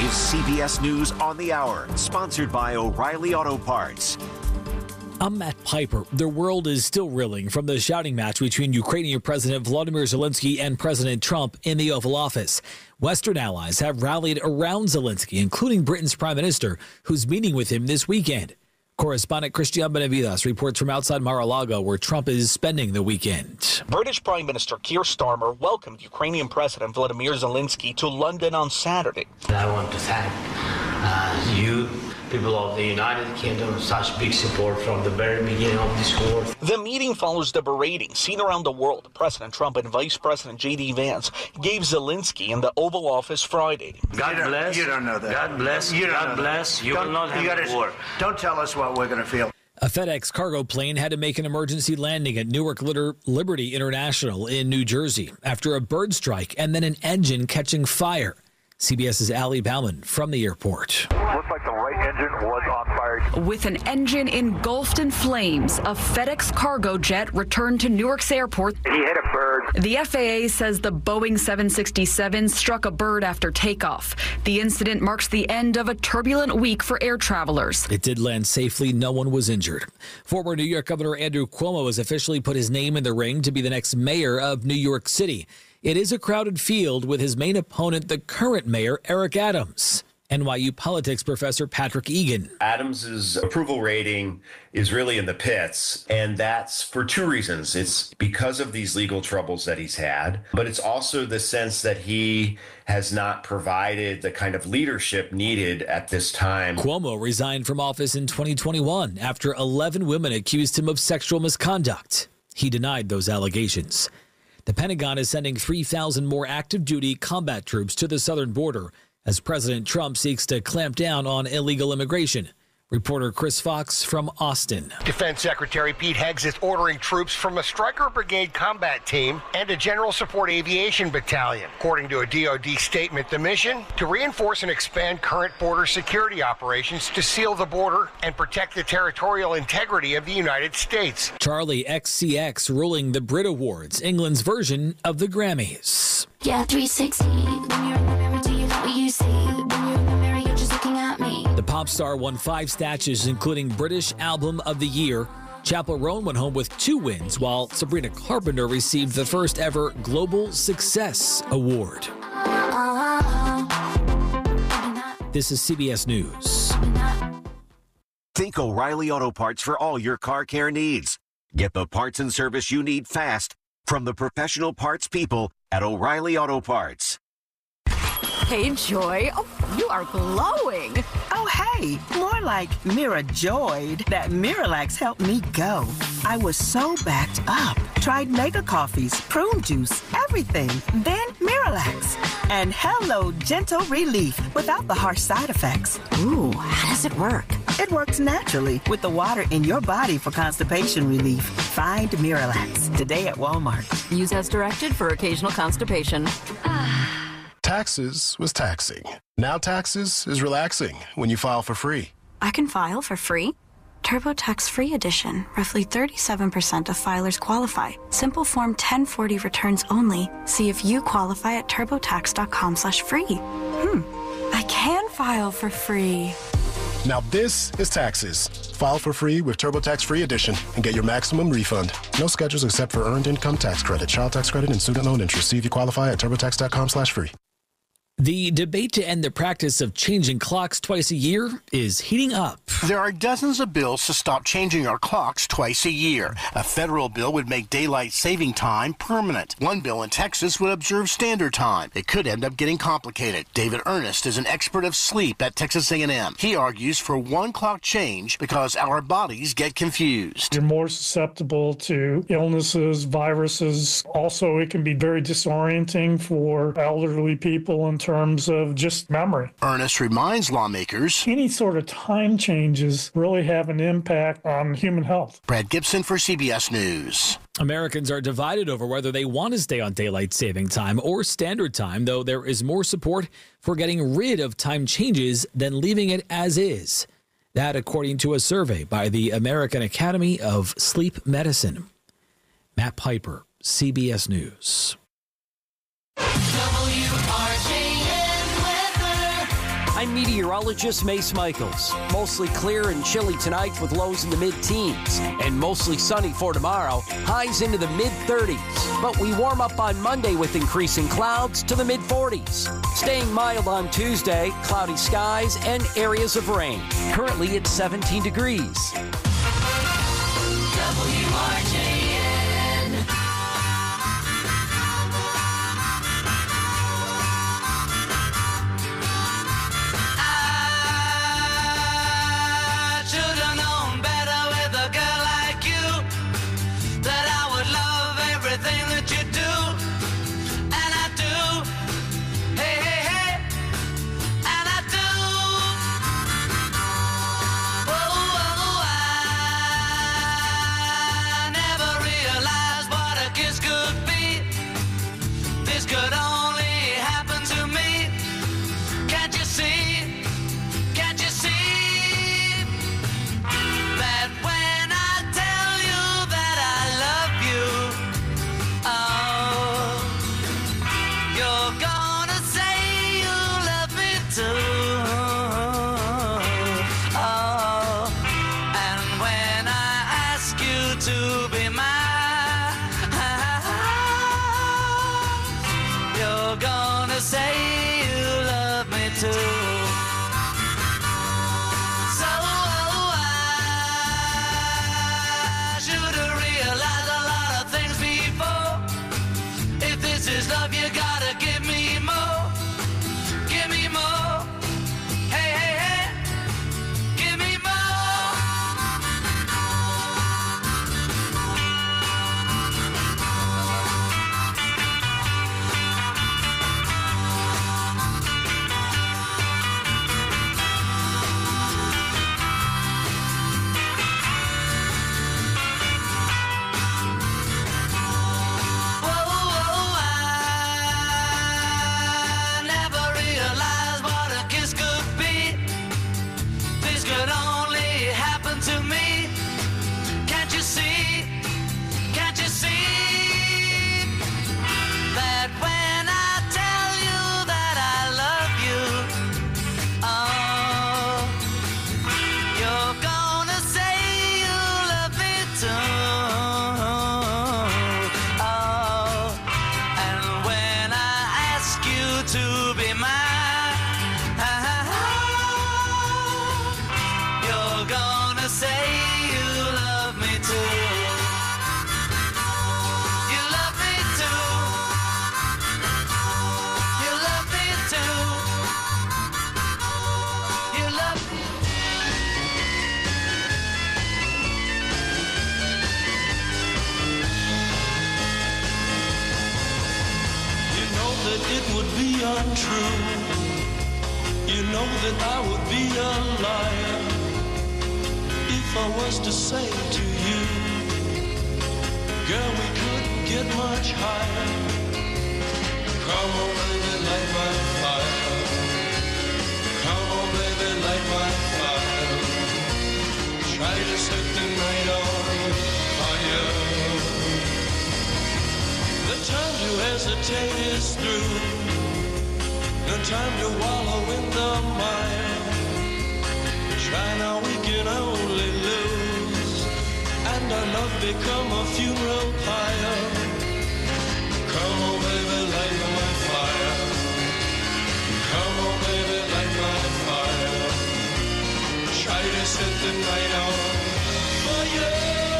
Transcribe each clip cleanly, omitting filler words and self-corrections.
is CBS News on the Hour, sponsored by O'Reilly Auto Parts. I'm Matt Piper. The world is still reeling from the shouting match between Ukrainian President Volodymyr Zelensky and President Trump in the Oval Office. Western allies have rallied around Zelensky, including Britain's Prime Minister, who's meeting with him this weekend. Correspondent Christian Benavides reports from outside Mar-a-Lago, where Trump is spending the weekend. British Prime Minister Keir Starmer welcomed Ukrainian President Volodymyr Zelensky to London on Saturday. I want to thank you, people of the United Kingdom, such big support from the very beginning of this war. The meeting follows the berating seen around the world. President Trump and Vice President J.D. Vance gave Zelensky in the Oval Office Friday. God bless. You don't know that. God bless. God bless. You will not have a war. Don't tell us what we're going to feel. A FedEx cargo plane had to make an emergency landing at Newark Liberty International in New Jersey after a bird strike and then an engine catching fire. CBS's Ali Bauman from the airport. Looks like the right engine was on fire. With an engine engulfed in flames, a FedEx cargo jet returned to Newark's airport. He hit a bird. The FAA says the Boeing 767 struck a bird after takeoff. The incident marks the end of a turbulent week for air travelers. It did land safely. No one was injured. Former New York Governor Andrew Cuomo has officially put his name in the ring to be the next mayor of New York City. It is a crowded field with his main opponent, the current mayor, Eric Adams. NYU politics professor Patrick Egan. Adams's approval rating is really in the pits, and that's for two reasons. It's because of these legal troubles that he's had, but it's also the sense that he has not provided the kind of leadership needed at this time. Cuomo resigned from office in 2021 after 11 women accused him of sexual misconduct. He denied those allegations. The Pentagon is sending 3,000 more active duty combat troops to the southern border as President Trump seeks to clamp down on illegal immigration. Reporter Chris Fox from Austin. Defense Secretary Pete Heggs is ordering troops from a Stryker Brigade combat team and a General Support Aviation Battalion. According to a DoD statement, the mission to reinforce and expand current border security operations to seal the border and protect the territorial integrity of the United States. Charlie XCX ruling the Brit Awards, England's version of the Grammys. Yeah, 360. When you're in the mirror, do you know what you see? When you're in the mirror, you're just looking at me. The pop star won 5 statues, including British Album of the Year. Chappell Roan went home with 2 wins, while Sabrina Carpenter received the first ever Global Success Award. This is CBS News. Think O'Reilly Auto Parts for all your car care needs. Get the parts and service you need fast from the professional parts people at O'Reilly Auto Parts. Hey, Joy. Oh, you are glowing. Oh, hey. More like Mira joyed that Miralax helped me go. I was so backed up. Tried mega coffees, prune juice, everything. Then Miralax. And hello, gentle relief without the harsh side effects. Ooh, how does it work? It works naturally with the water in your body for constipation relief. Find Miralax today at Walmart. Use as directed for occasional constipation. Taxes was taxing. Now taxes is relaxing when you file for free. I can file for free? TurboTax Free Edition. Roughly 37% of filers qualify. Simple Form 1040 returns only. See if you qualify at turbotax.com/free. I can file for free. Now this is taxes. File for free with TurboTax Free Edition and get your maximum refund. No schedules except for earned income tax credit, child tax credit, and student loan interest. See if you qualify at turbotax.com/free. The debate to end the practice of changing clocks twice a year is heating up. There are dozens of bills to stop changing our clocks twice a year. A federal bill would make daylight saving time permanent. One bill in Texas would observe standard time. It could end up getting complicated. David Ernest is an expert of sleep at Texas A&M. He argues for one clock change because our bodies get confused. You're more susceptible to illnesses, viruses. Also, it can be very disorienting for elderly people in terms of just memory. Ernest reminds lawmakers any sort of time changes really have an impact on human health. Brad Gibson for CBS News. Americans are divided over whether they want to stay on daylight saving time or standard time, though there is more support for getting rid of time changes than leaving it as is. That according to a survey by the American Academy of Sleep Medicine. Matt Piper, CBS News. I'm meteorologist Mace Michaels. Mostly clear and chilly tonight with lows in the mid-teens. And mostly sunny for tomorrow, highs into the mid-30s. But we warm up on Monday with increasing clouds to the mid-40s. Staying mild on Tuesday, cloudy skies and areas of rain. Currently it's 17 degrees. WRJN. I should have known better with a girl like you, that I would love everything that you do, and I do. Hey, hey, hey, and I do. Oh, I never realized what a kiss could be. This could only happen to me. Can't you see? Can't you see that when I tell you that I love you, oh, you're gonna say you love me too. Oh, and when I ask you to be mine, you're gonna say you love me too. So I should have realized a lot of things before. If this is love, you gotta give me more. Give me more. Hey, hey, hey. Give me more. Whoa, I never realized what a kiss could be. This could only happen to me. Can't you see? Can't you see that when I tell you that I love you, oh, you're gonna say you love me too. Oh, and when I ask you to be mine, you're gonna say you love me too. You love me too. You love me too. You love me. You know that it would be untrue. You know that I would be a liar if I was to say to you, girl, we couldn't get much higher. Come on, baby, light my fire. Come on, baby, light my fire. Try to set the night on fire. The time to hesitate is through. No time to wallow in the mire. Try now, we can only lose, and our love become a funeral pyre. Come on, baby, light my fire. Come on, baby, light my fire. Try to set the night on fire.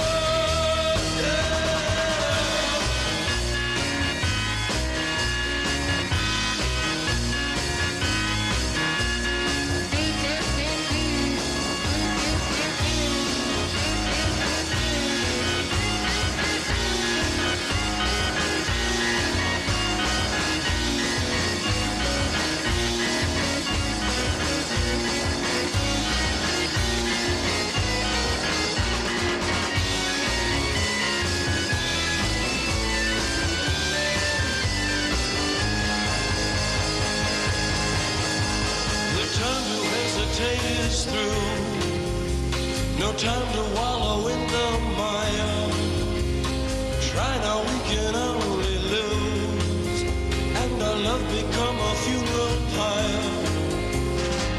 Is through. No time to wallow in the mire. Try now, we can only lose, and our love become a funeral pyre.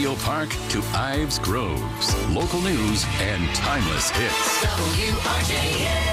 Romeo Park to Ives Groves. Local news and timeless hits. WRJN.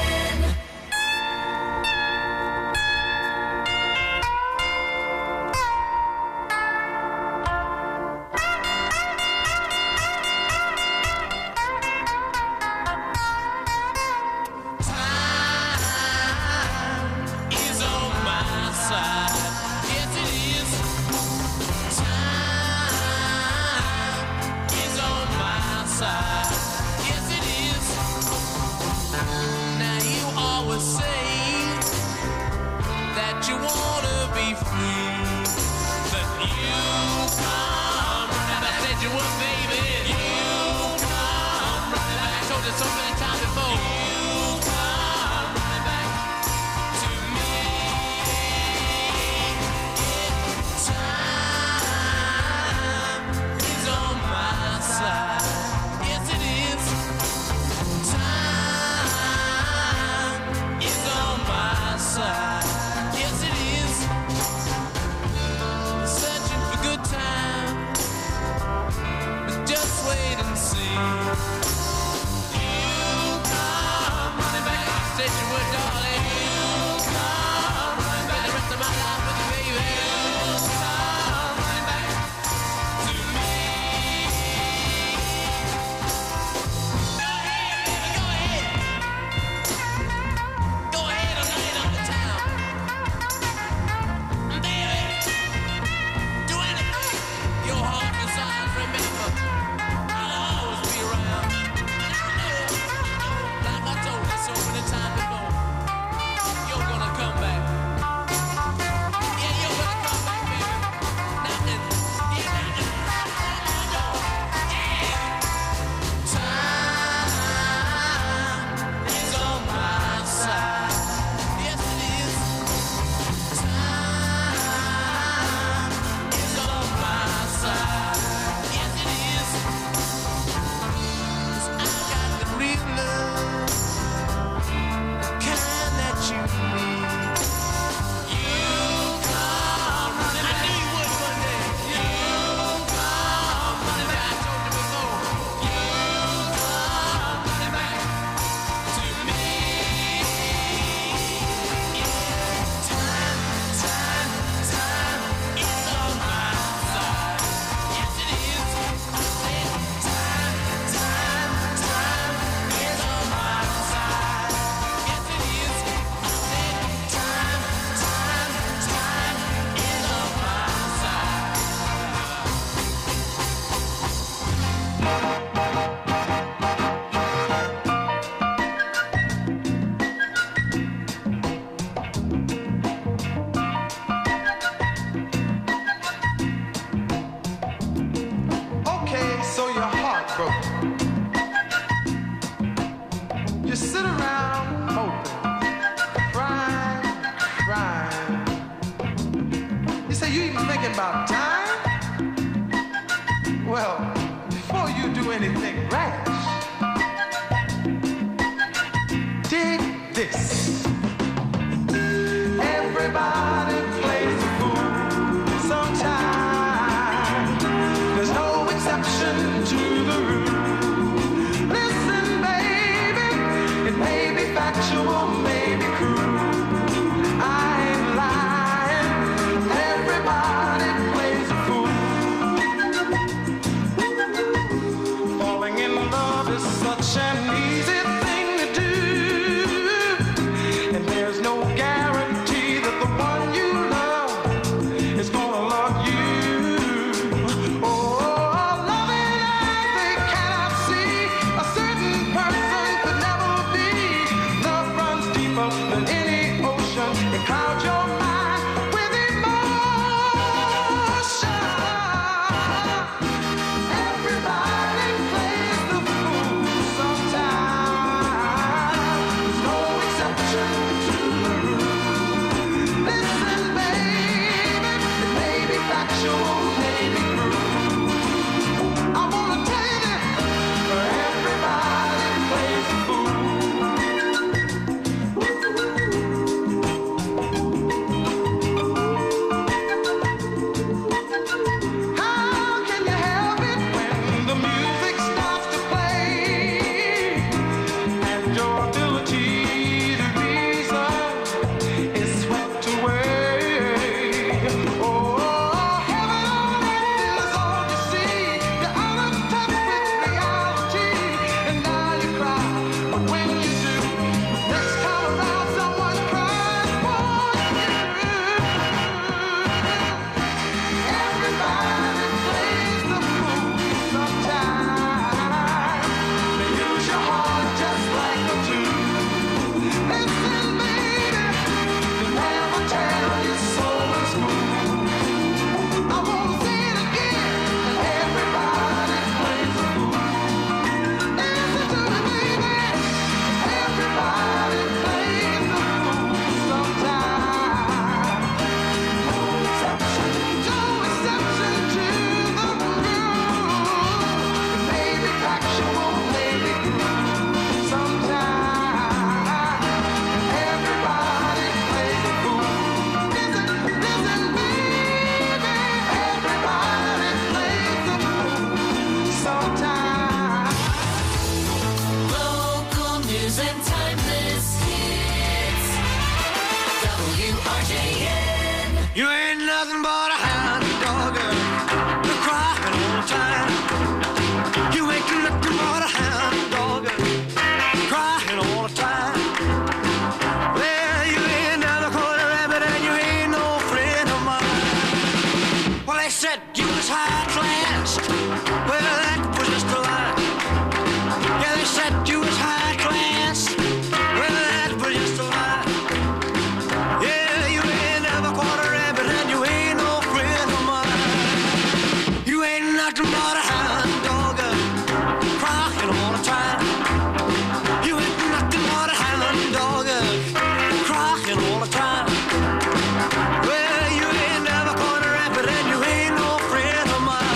WRJN. You ain't nothing but a hound dog, you're crying all the time. You ain't nothing but a hound dog, crying all the time. Well, you ain't never caught a rabbit and you ain't no friend of mine. Well, they said you was high class. Well, that was just a lie. Yeah, they said you was high class. Well, that was just a lie. Yeah, you ain't never caught a rabbit and you ain't no friend of mine. You ain't nothing but a hound dog, crying all the time. You ain't nothing but a hound dog, crying all the time. Well, you ain't never caught a rabbit and you ain't no friend of mine.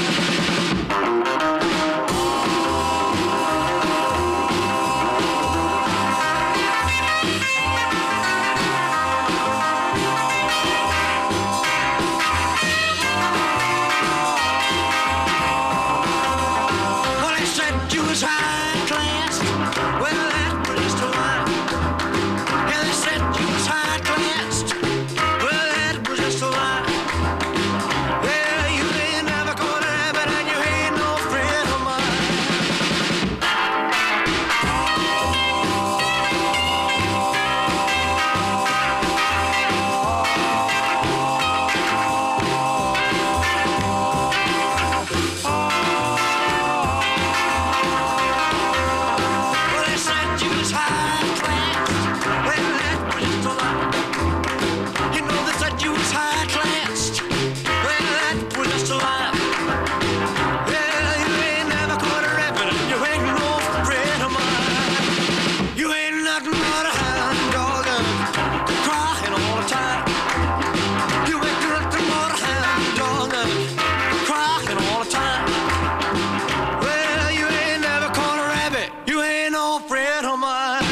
Well, they said you was high class. Well, that was just a lie. Yeah, they said you was high class. Well, that was just a lie. Yeah, you ain't never caught a rabbit and you ain't no friend of mine. Well, they said you was high class. Well, that was just a lie. You know they said you was high class. Well, that was just a lie. Yeah, you ain't never caught a rabbit and you ain't no friend of mine. You ain't nothing but a hound dog, crying all the time. You ain't nothing but a hound dog, crying all the time. Well, you ain't never caught a rabbit. You ain't no friend of mine.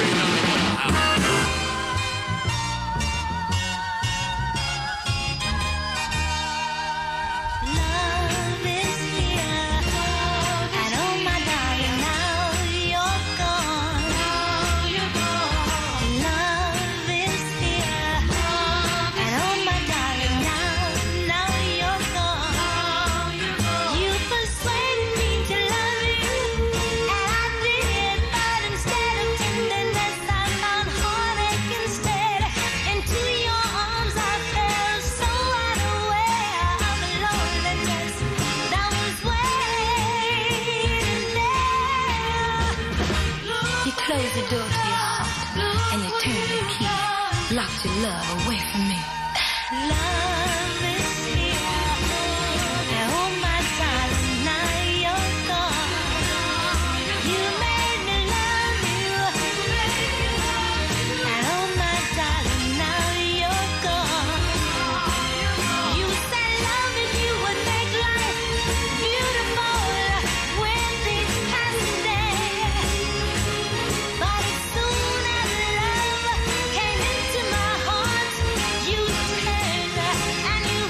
Love is here, and oh my darling, now you're gone. Love is here, and oh my darling, now you're gone. You persuaded me to love you, and I did, but instead of tenderness, I found heartache instead. Into your arms I fell, so unaware of the loneliness that was waiting there. You closed the door to your heart, and you turned the key, locked your love away from me. Love is here, and oh my darling, now you're gone. You made me love you, and oh my darling, now you're gone. You said love if you would make life beautiful with each passing day. But as soon as love came into my heart, you turned and you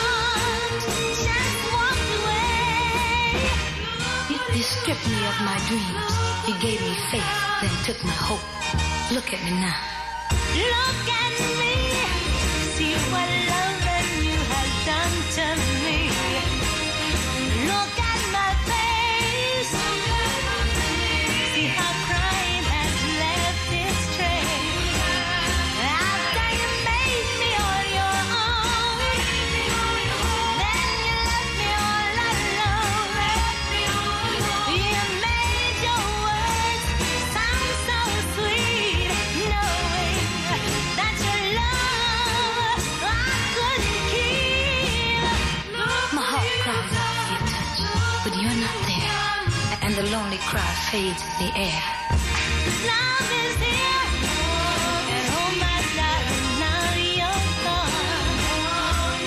just walked away. You stripped me of my dreams. You gave me faith, then took my hope. Look at me now. Look at me. See what love and you have done to me. Look at my face. See how crying has left its trace. After you made me on your own, then you left me all alone. You made your words sound so sweet, knowing that your love I couldn't keep. My heart cries out for your touch, but you're not there, and the lonely cry fades in the air. Love is here, and oh my darling, now you're gone.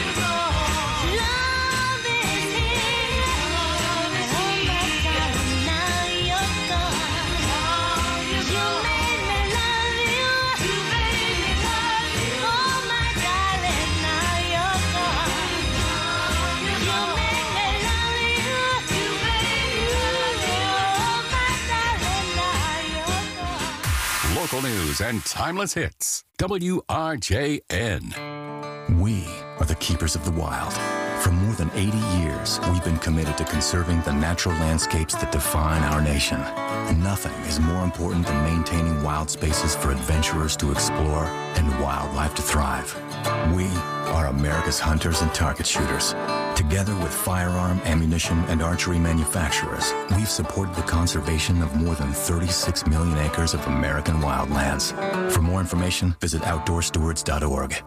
Love is here, and oh my darling, now you're gone. You made me love you. Oh my darling, now you're gone. You made me love you. Oh my darling, now you're gone. Local news news and timeless hits. WRJN. We are the keepers of the wild. For more than 80 years, we've been committed to conserving the natural landscapes that define our nation. Nothing is more important than maintaining wild spaces for adventurers to explore and wildlife to thrive. We are America's hunters and target shooters. Together with firearm, ammunition, and archery manufacturers, we've supported the conservation of more than 36 million acres of American wildlands. For more information, visit outdoorstewards.org.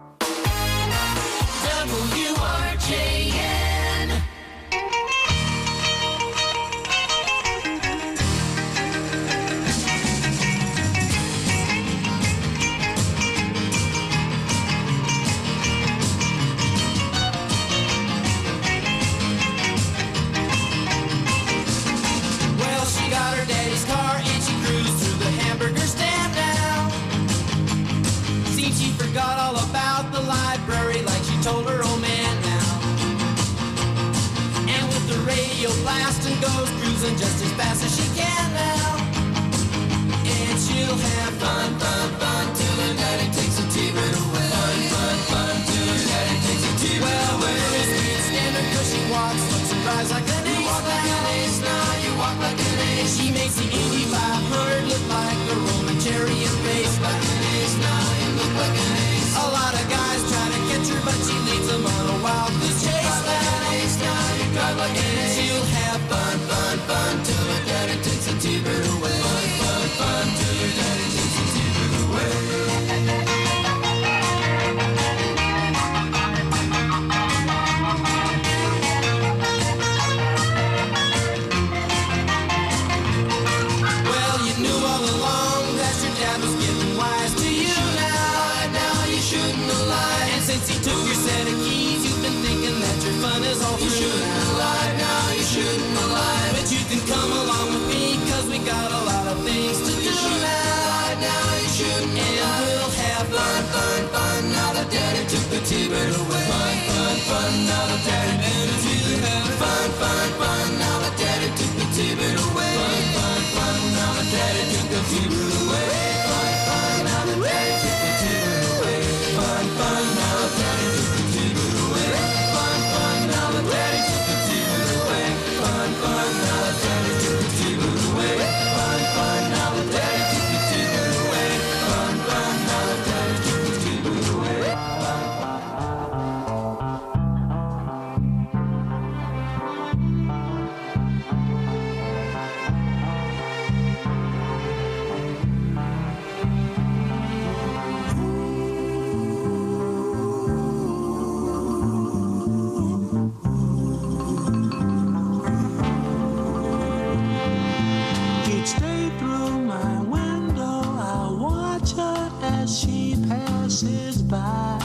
WRJN. Well, she got her daddy's car and she cruised through the hamburger stand now. Seems she forgot all about the library like she told her old man now. And with the radio blasting goes cruising just as fast as she can now. And she'll have fun, fun, fun till her daddy takes a T-bird away. Fun, fun, fun till her daddy takes a T-bird away. Well, the girl can't stand her 'cause she walks, looks and drives like an ace. You walk like an ace now, you walk like an ace. She makes the Indy 500 look like a Roman chariot race. Like an ace now, you look like an ace. A lot of guys try to catch her, but she leads them on a wild goose chase. Like an ace now, you drive like an ace. She'll have fun, fun, fun till her daddy takes a T-bird away. Fun, fun, fun till her daddy takes a T-bird away. Well, you knew all along that your dad was getting wise to you now. Now you shouldn't have lied. And since he took your set of keys, you've been thinking that your fun is all through. You shouldn't have lied. Now you shouldn't have lied. But you can come along with me 'cause we got a lot of things to do now. Now you shouldn't have lied. And we'll have fun, fun, fun. Now the daddy took the T-bird away. Fun, fun, fun. Now the daddy took the T-bird away. Fun, fun, fun. Now the daddy took the T-bird away. Fun, fun, fun. Now the daddy took the T-bird away. Fun, fun. Now the daddy took the T-bird away. Fun, fun. Now the daddy took the T-bird away. Fun, fun. Now the daddy took the T-bird away. Fun, fun. Now the daddy took the T-bird away. Fun, fun. Now the daddy took the T-bird away. Fun, fun. Now the daddy took the T-bird away. Each day through my window, I watch her as she passes by.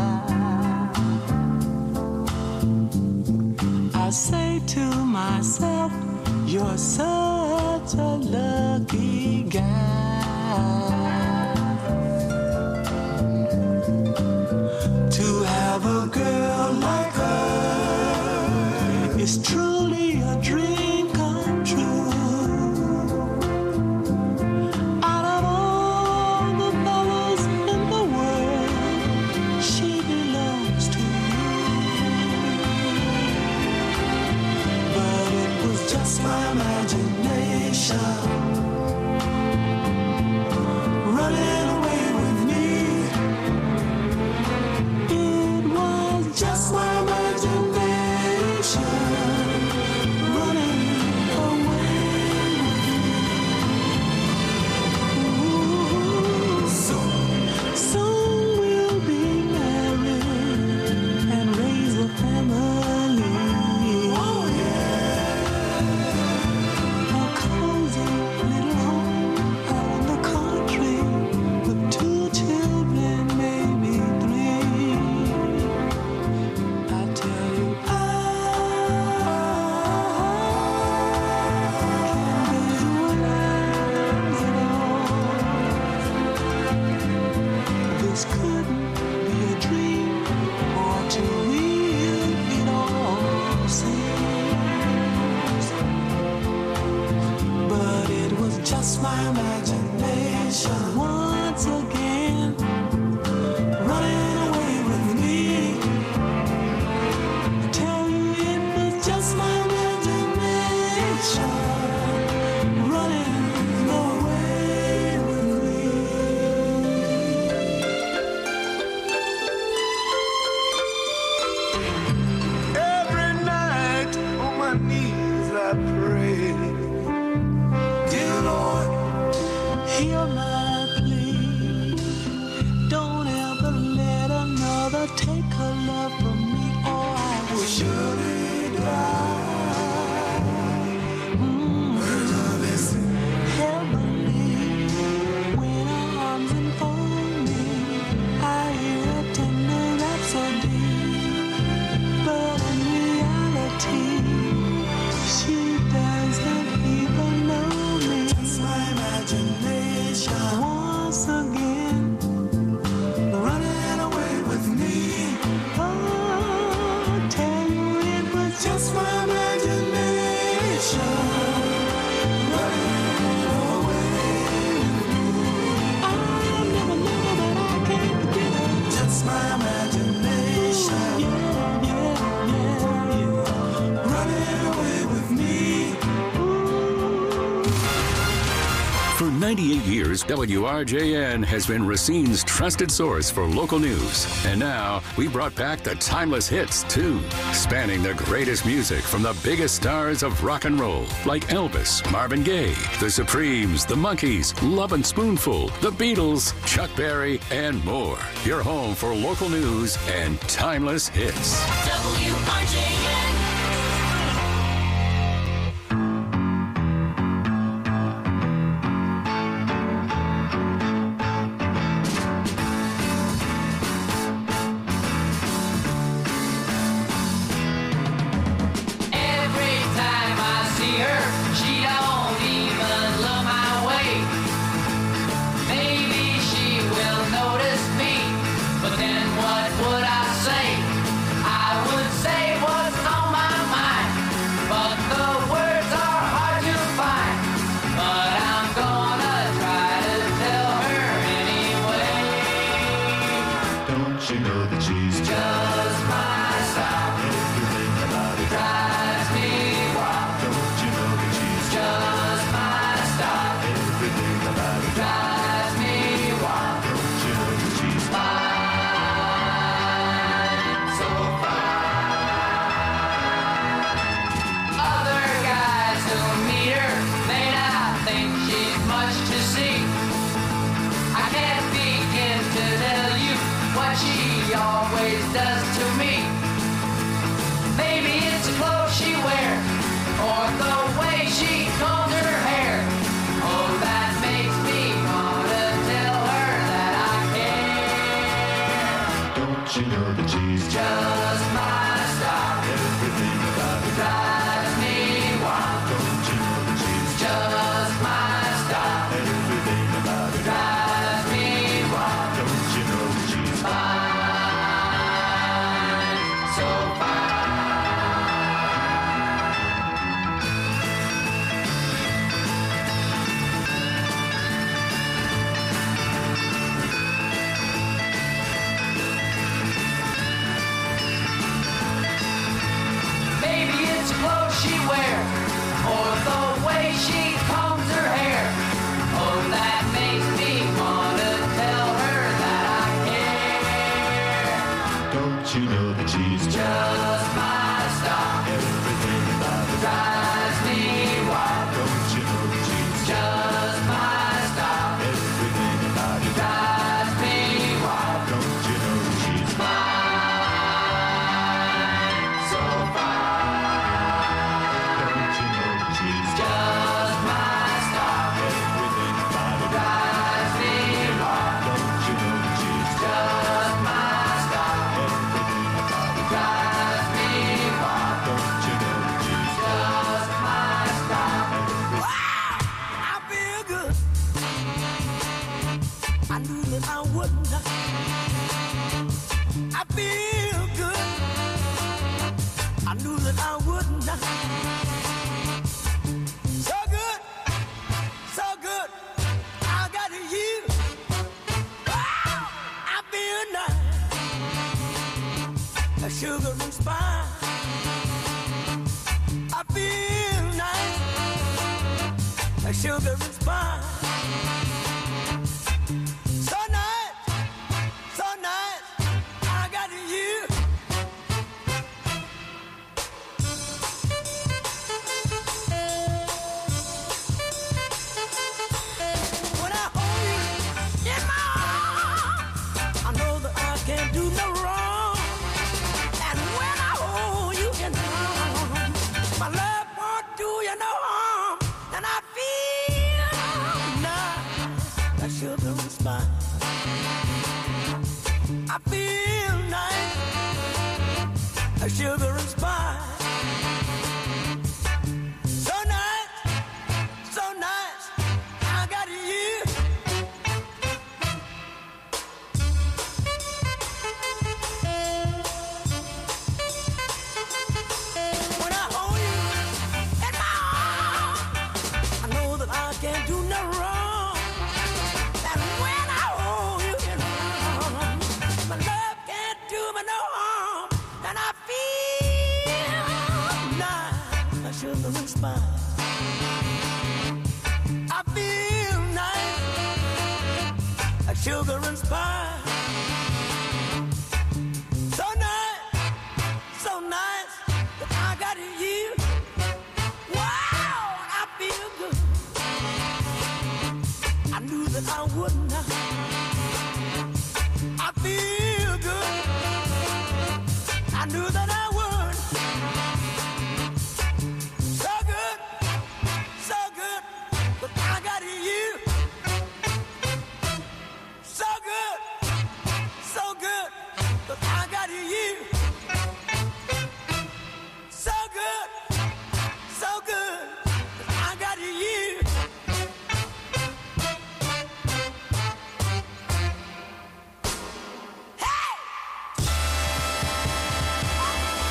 I say to myself, you're such a lucky guy to have a girl like her. It's truly a dream come true. Out of all the fellas in the world, she belongs to you. But it was just my imagination running away with me. It was just my imagination running away with me. Ooh. Soon we'll be married and raise a family. Oh yeah. A cozy little home out in the country with 2 children, maybe 3. I tell you, I can't visualize it all. This couldn't be a dream or too real it all seems. But it was just my imagination once again. never take her love from me, or I would surely die. Her love is heavenly. When her arms enfold me, I hear a tender rhapsody. But in reality, she doesn't even know me. It's my imagination once again running away with me. Oh, tell you it was just my imagination running away with me. I never knew that I can't forget it. Just my imagination. Running away with me. For 98 years, WRJN has been Racine's trusted source for local news. And now, we brought back the timeless hits, too, spanning the greatest music from the biggest stars of rock and roll, like Elvis, Marvin Gaye, The Supremes, The Monkees, Love and Spoonful, The Beatles, Chuck Berry, and more. Your home for local news and timeless hits. WRJN. Every time I see her, she don't even look my way. Maybe she will notice me, but then what would I say? I would say what's on my mind, but the words are hard to find. But I'm gonna try to tell her anyway. Don't you know that she's Just my style. everything about it? Drives me wild. Don't you know that she's Just my style. everything about it? Drives me wild. Don't you know that she's Fine, so fine. Other guys who meet her may not think she's much to see. I can't begin to tell you what she always does to me. Maybe it's the clothes she wears, or the way she combs her hair. Oh, that makes me wanna tell her that I care. Don't you know that she's Just my style. everything about it? Drives me wild. Don't you know that she's Just my style. everything about it? Drives me wild. Don't you know that she's Fine, so fine. Maybe it's the clothes she wears, or the way she combs her hair. Oh, that makes me wanna tell her that I care. Don't you know that she's Just my style. everything about it? Drives me wild. Don't you know that she's Just my style. everything about it? Drives me wild. Don't you know that she's Fine, so fine. Don't you know that she's Just my style. everything about it? Drives me wild. Don't you know that she's Just my style. everything about it? Drives me wild. Don't you know that she's Just my style. I feel good. I knew that I wouldn't. I feel good. I knew that I wouldn't. So good, so good. I got you. I feel nice. A sugar and spice. I feel nice. A sugar and spice. So nice, so nice. I got you. When I hold you in my arms, I know that I can't do no wrong. sugar and spice. So nice, I got you. When I hold you in my arms, I know that I can't do no wrong. And when I hold you in my arms, my love can't do me no harm. And I feel nice, my sugar and spice. I feel nice, like sugar and spice. So nice that I got you. Wow, I feel good. I knew that I would not. I feel good. I knew that I would. So good, but I got you. So good, but I got you. So good, but I got you. Hey!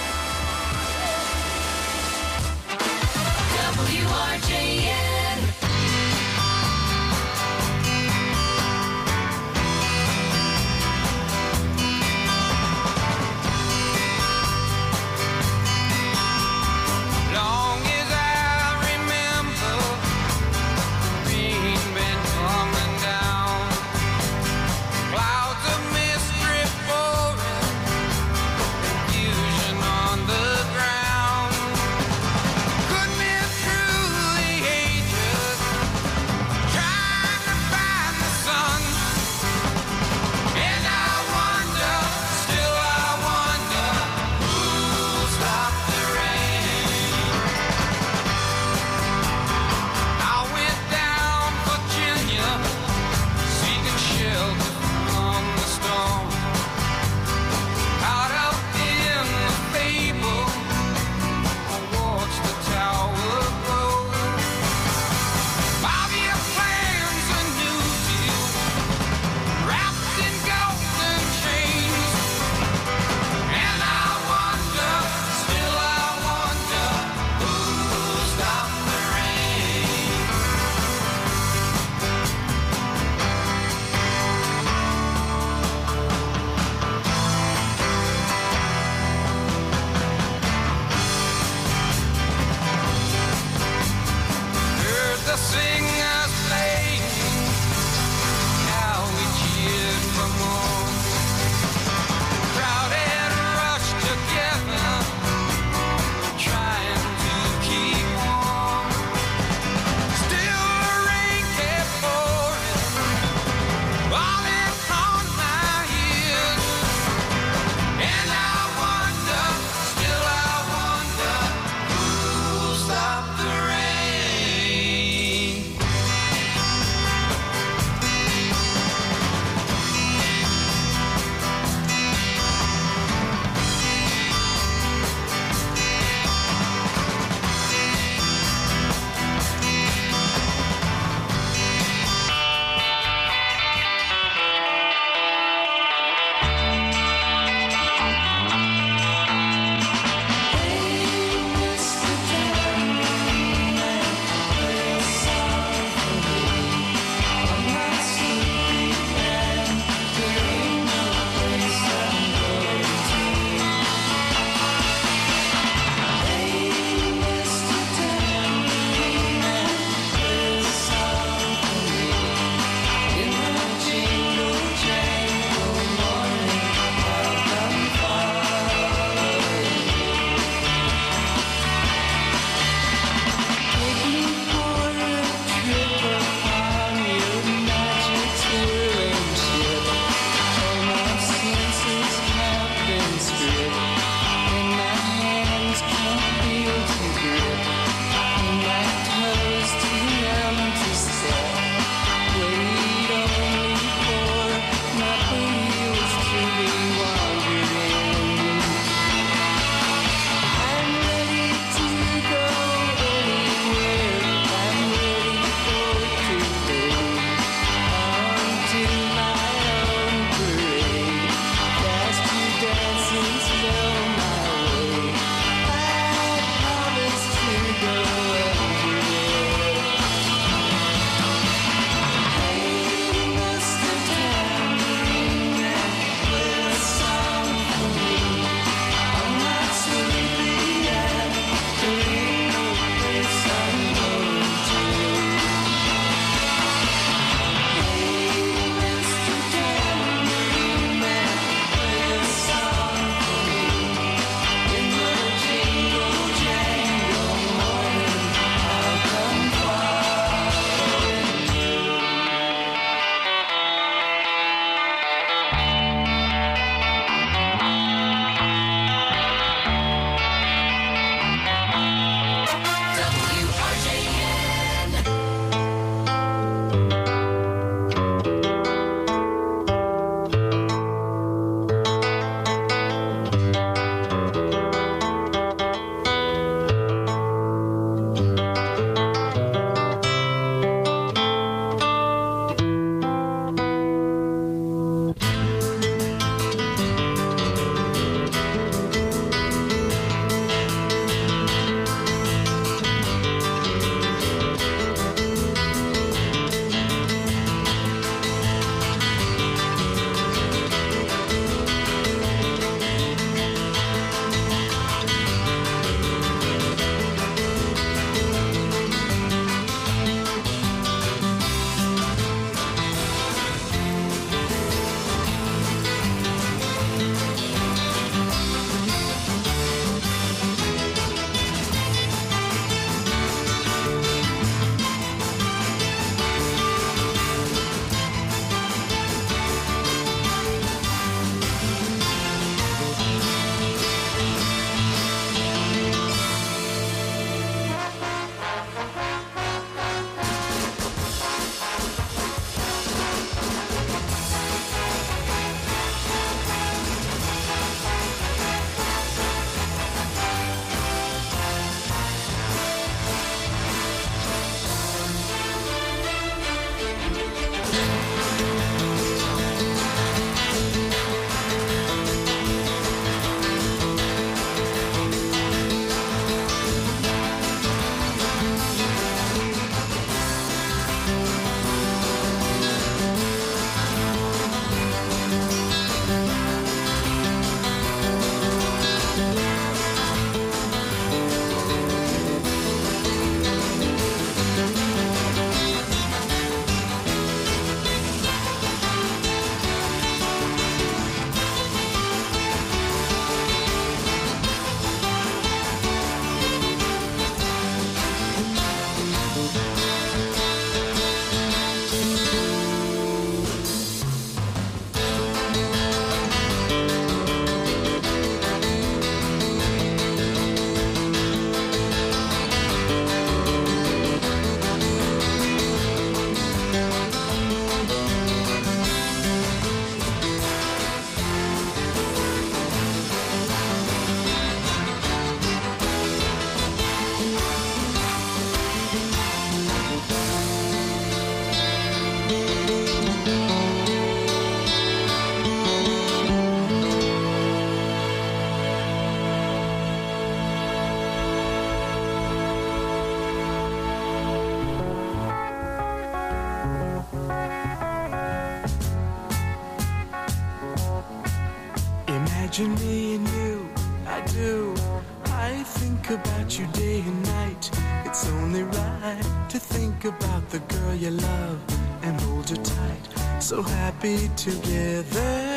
Imagine me and you, I do. I think about you day and night. It's only right to think about the girl you love and hold her tight. So happy together.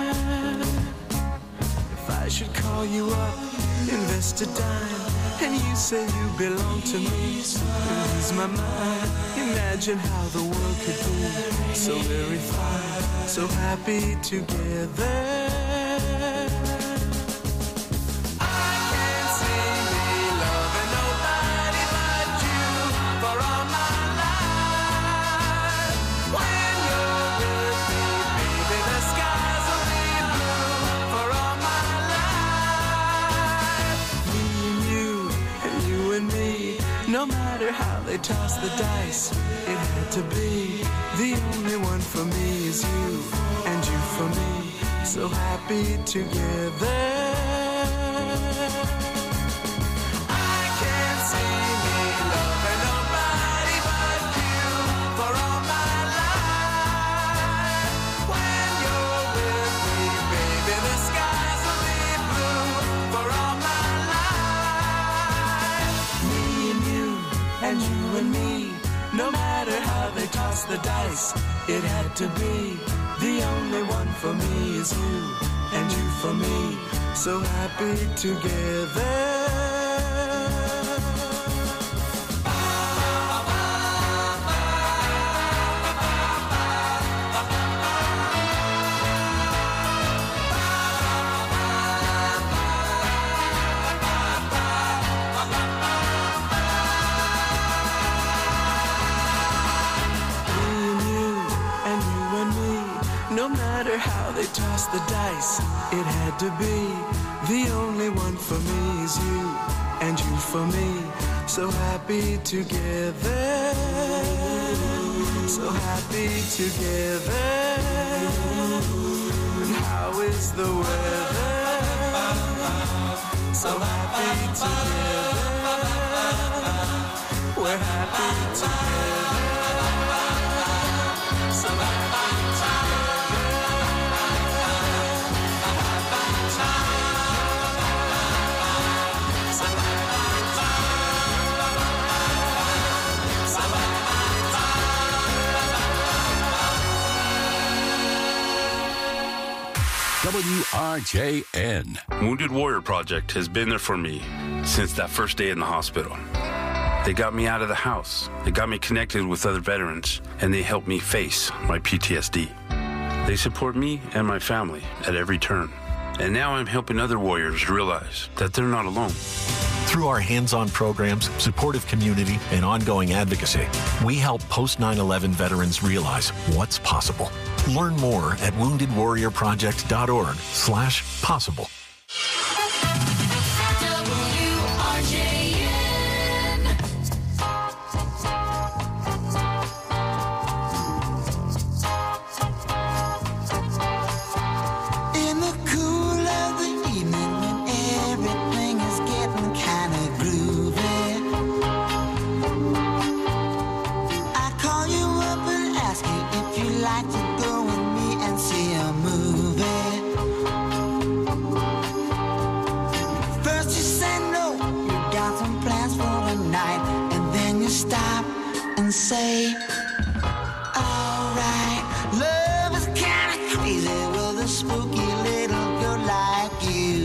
If I should call you up, invest a dime, and you say you belong to me, ease my mind. Imagine how the world could be so very fine, so happy together. No matter how they toss the dice, it had to be. The only one for me is you, and you for me, so happy together. I can't see me loving nobody but you for all my life. When you're with me, baby, the skies will be blue for all my life. Me and you, and you and me, no matter how they toss the dice, it had to be. The only one for me is you, and you for me, so happy together. No matter how they toss the dice, it had to be. The only one for me is you, and you for me, so happy together. So happy together. And how is the weather? So happy together. We're happy together. So happy WRJN. Wounded Warrior Project has been there for me since that first day in the hospital. They got me out of the house. They got me connected with other veterans, and they helped me face my PTSD. They support me and my family at every turn. And now I'm helping other warriors realize that they're not alone. Through our hands-on programs, supportive community, and ongoing advocacy, we help post 9/11 veterans realize what's possible. Learn more at woundedwarriorproject.org/possible. Say, alright, love is kinda crazy with a spooky little girl like you.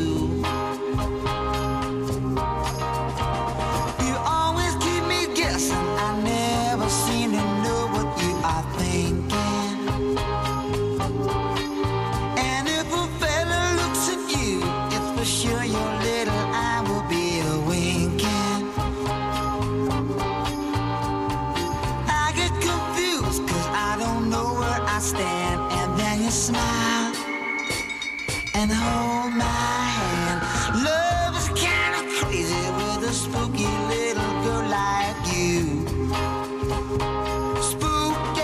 You always keep me guessing, I never seem to know what you are thinking. And if a fella looks at you, it's for sure your little eye will be a winking. Stand and then you smile and hold my hand. Love is kind of crazy with a spooky little girl like you. Spooky.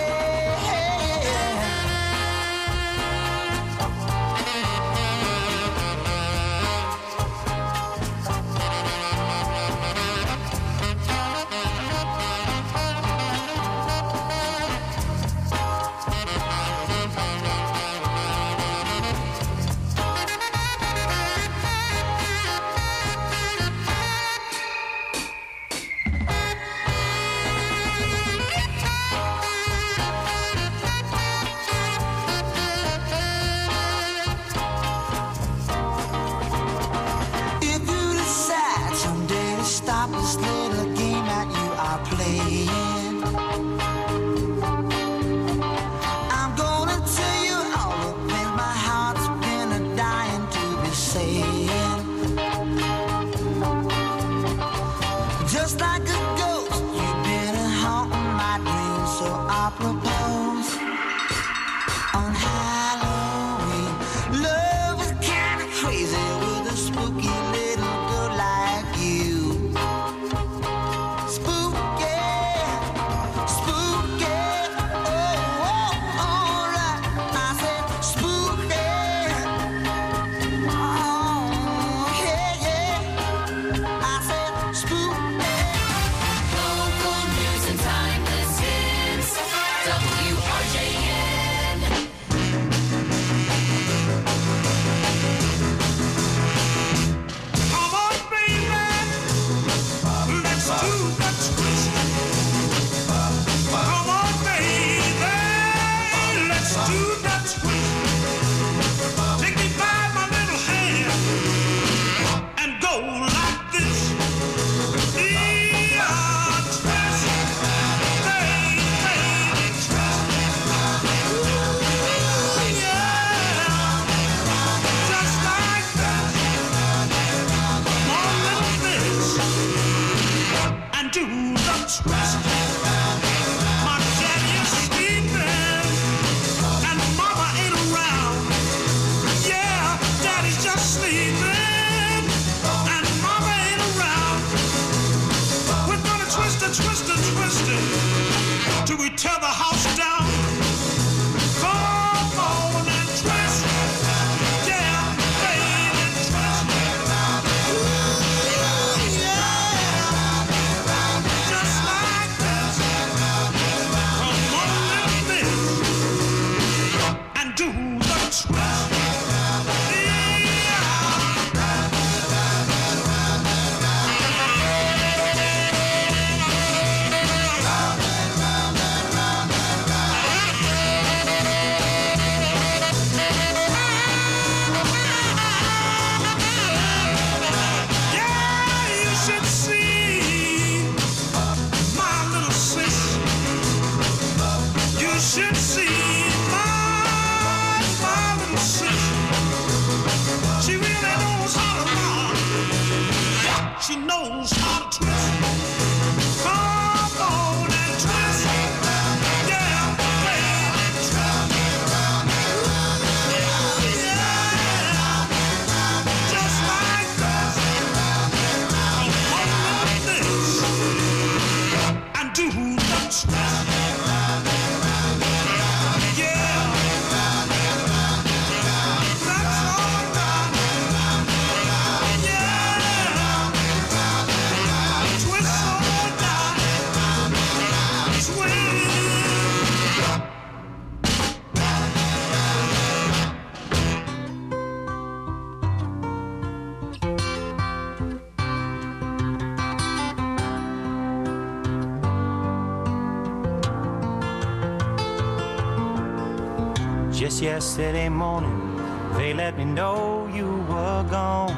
Just yesterday morning, they let me know you were gone.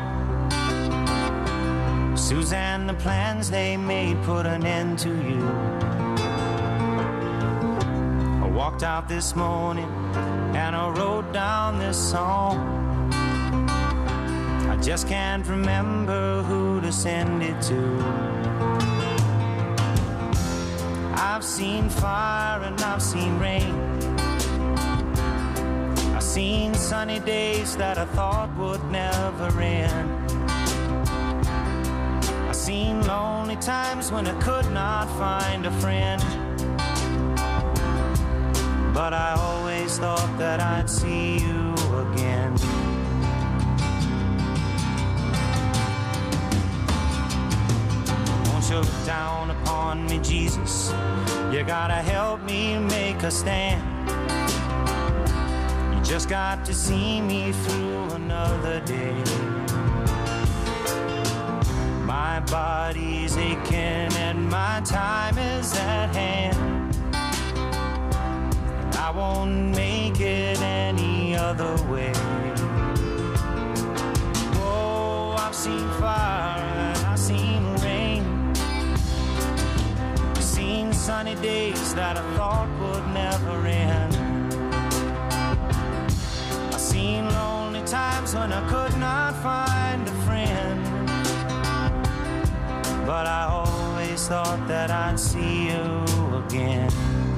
Suzanne, the plans they made put an end to you. I walked out this morning and I wrote down this song. I just can't remember who to send it to. I've seen fire and I've seen rain. I've seen sunny days that I thought would never end. I've seen lonely times when I could not find a friend. But I always thought that I'd see you again. Won't you look down upon me, Jesus? You gotta help me make a stand. You just got to see me through another day. My body's aching and my time is at hand. I won't make it any other way. Oh, I've seen fire and I've seen rain. I've seen sunny days that I thought would never end. I've seen lonely times when I could not find a friend. But I always thought that I'd see you again.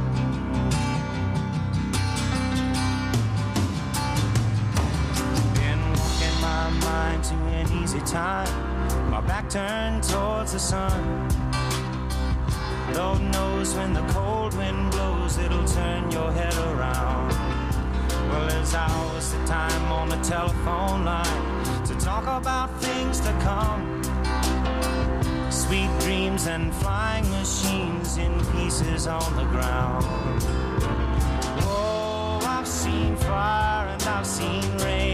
Mind to an easy time, my back turned towards the sun. Lord knows when the cold wind blows, it'll turn your head around. Well, there's hours of time on the telephone line to talk about things to come. Sweet dreams and flying machines in pieces on the ground. Oh, I've seen fire and I've seen rain.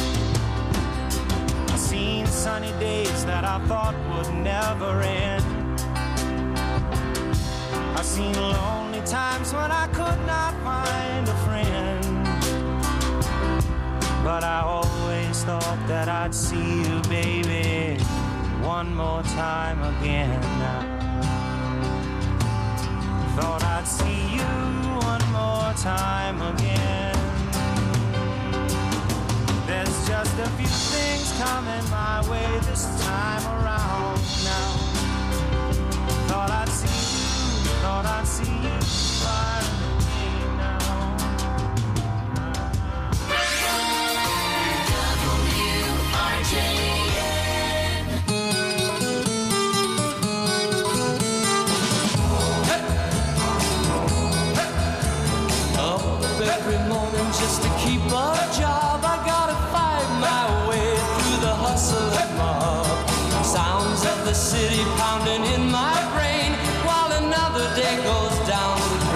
Seen sunny days that I thought would never end. I've seen lonely times when I could not find a friend. But I always thought that I'd see you, baby, one more time again. Thought I'd see you one more time again. There's just a few things coming my way this time around now. Thought I'd see you far away now. WRJN. Hey. Hey. Up every morning just to keep a job. I gotta fight my way through the hustle and mob. Sounds of the city pounding in my brain while another day goes down the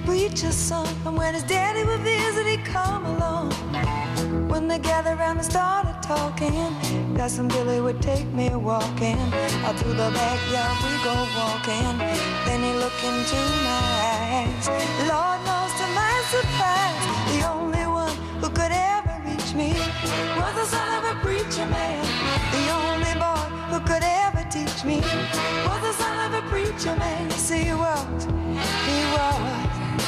preacher's son. And when his daddy would visit, he'd come along. When they gathered around and started talking, Cousin Billy would take me walking. Out through the backyard we go walking. Then he looked into my eyes. Lord knows to my surprise, the only one who could ever reach me was the son of a preacher man. The only boy who could ever teach me was the son of a preacher man. Yes, he was. He was.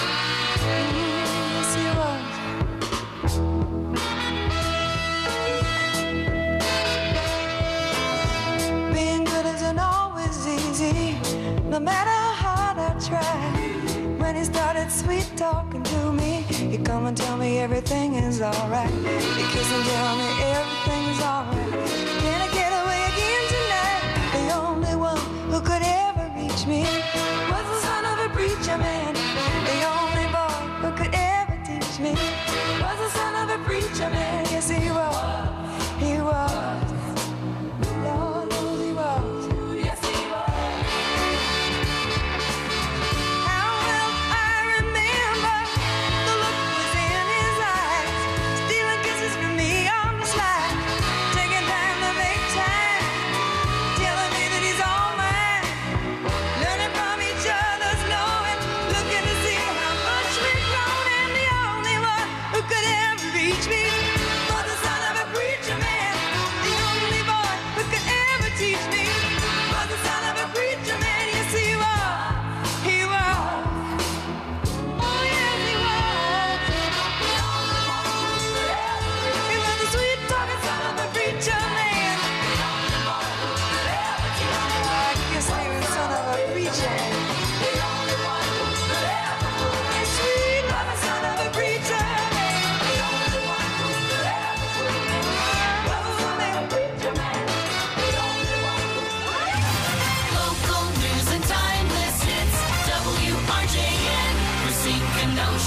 Yes, he was. Being good isn't always easy, no matter how hard I try. When he started sweet talking to me, he'd come and tell me everything is alright. He'd kiss and tell me everything is alright. Can I get away again tonight? The only one who could ever reach me